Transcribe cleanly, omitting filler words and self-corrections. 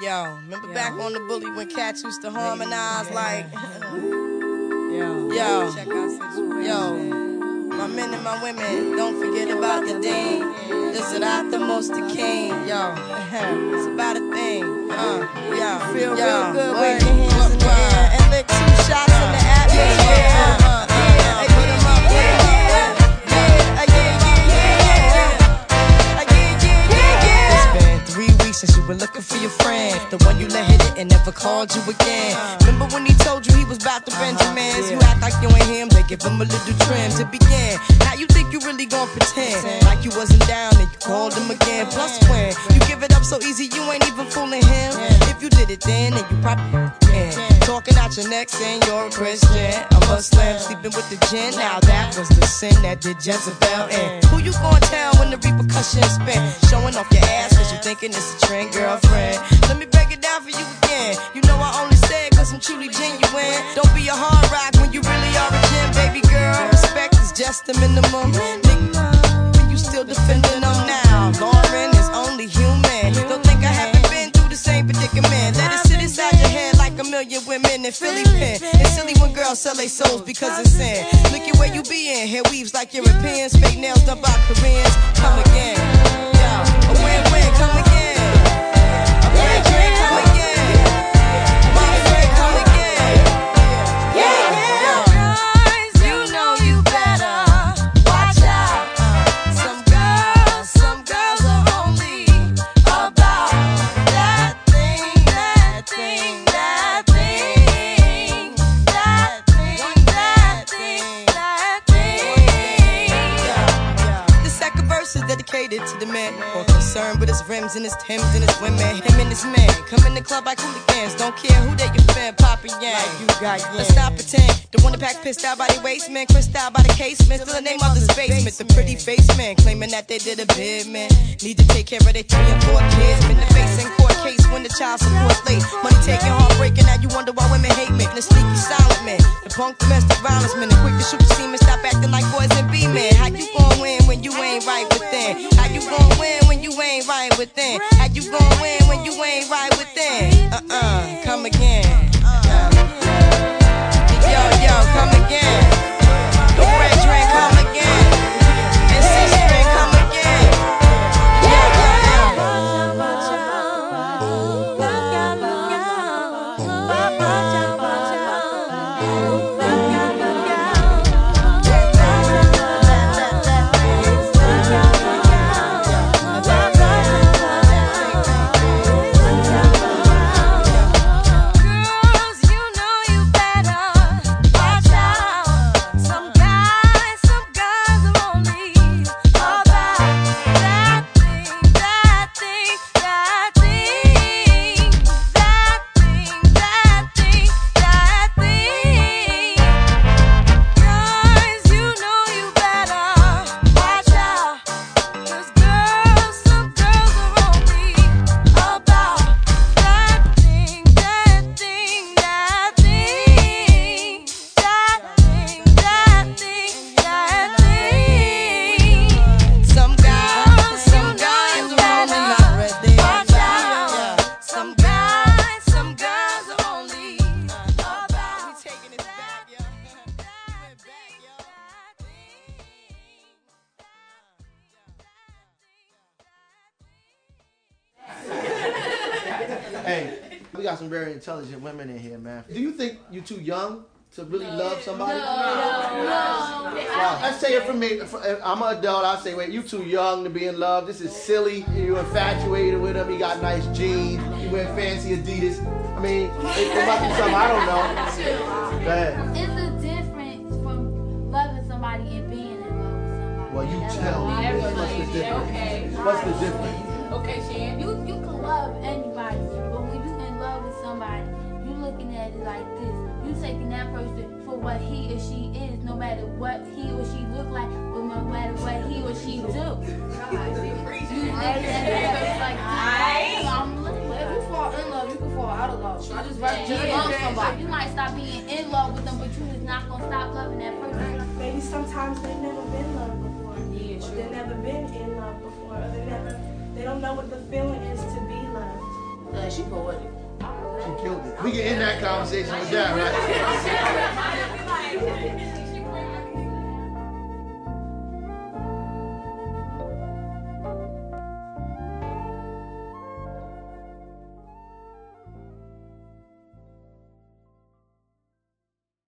Yo, remember back on the bully when cats used to harmonize like yo, check out situation. Yo, my men and my women, don't forget about the dean. This is not the most the king. Yo, it's about a thing. Yo, feel real good with your hands in the air and lick 2 shots in the atmosphere. Put 'em up, put 'em up. Since you were looking for your friend, the one you let hit it and never called you again. Remember when he told you he was about to Benjamins? You act like you ain't him, they give him a little trim to begin. Now you think you really gon' pretend like you wasn't down and you called him again. Plus when you give it up so easy, you ain't even fooling him. If you did it then you probably can. Talking out your neck saying you're a Christian, a Muslim, sleeping with the gin. Now that was the sin that did Jezebel in. Who you gon' tell when the repercussions spin? Showing off your ass cause you thinking it's a trend, girlfriend. Let me break it down for you again. You know I only say it cause I'm truly genuine. Don't be a hard rock when you really are a gem, baby girl. Respect is just the minimum. Nigga, you still defending them now. Lauren is only human. Don't think I haven't been through the same predicament. Let it sit inside your head like a million women in Philly pen. It's silly when girls sell their souls because it's sin. Look at where you be in. Hair weaves like Europeans. Fake nails done by Koreans. Come again. Yeah, a win-win. Come again. To the man, more concerned with his rims and his Timbs and his women. Him and his man come in the club like hooligans. Don't care who they your fan, Papa Yang. Like you got yang. Let's not pretend. The one that pack pissed out by the waistman, crissed out by the casement. Still the name of the basement. The pretty face man claiming that they did a bid, man. Need to take care of their 3 and 4 kids. Been the face in court case when the child support's late. Money taking, heartbreaking. Now you wonder why women hate me. The sneaky silent man, the punk domestic violence man, the quick to shoot the semen. Stop acting like boys and be men. How you gon' win when you ain't right within? How you gon' win when you ain't right within? How you gon' win when you ain't right within? Come again. Yo, come again. The red drink, come again. And C-string, come again. Hey, we got some very intelligent women in here, man. Do you think you're too young to really love somebody? No. Well, let's say it for me. I'm an adult. I say, wait, you too young to be in love. This is silly. You're infatuated with him. He got nice jeans. He wear fancy Adidas. I mean, it must be something I don't know. Go ahead. It's a difference from loving somebody and being in love with somebody. Well, you tell me. What's the difference? Okay. What's the difference? Okay, Shan. You can love anybody, but when you in love with somebody, you looking at it like this. You taking that person for what he or she is, no matter what he or she look like, or no matter what he or she do. You looking at it like this. If you fall in love, you can fall out of love. I just love somebody. You might stop being in love with them, but you is not gonna stop loving that person. Maybe sometimes they've never been loved before. Yeah, true. They've never been in love before. Or they don't know what the feeling is to be loved. she poetic. She killed it. We can end that conversation with that, right?